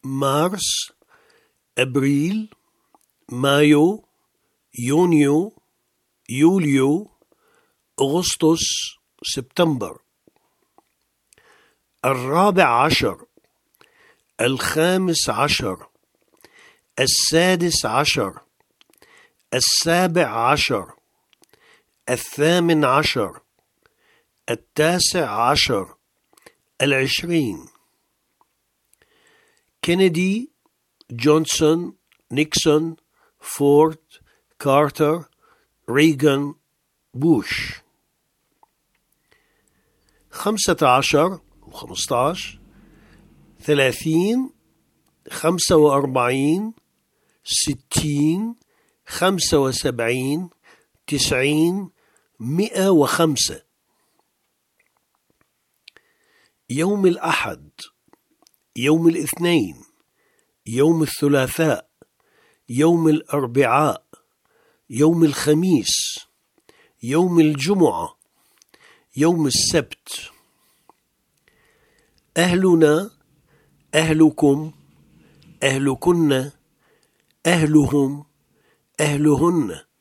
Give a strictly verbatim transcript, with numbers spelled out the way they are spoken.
مارس، أبريل، مايو، يونيو، يوليو، أغسطس، سبتمبر. الرابع عشر، الخامس عشر، السادس عشر، السابع عشر، الثامن عشر، التاسع عشر، العشرين. كينيدي، جونسون، نيكسون، فورد، كارتر، ريغان، بوش. خمسة عشر وخمسة عشر، ثلاثين، خمسة وأربعين، ستين، خمسة وسبعين، تسعين، مئة وخمسة. يوم الأحد، يوم الاثنين، يوم الثلاثاء، يوم الأربعاء، يوم الخميس، يوم الجمعة، يوم السبت. أهلنا، أهلكم، أهلكن، أهلهم، أهلهن.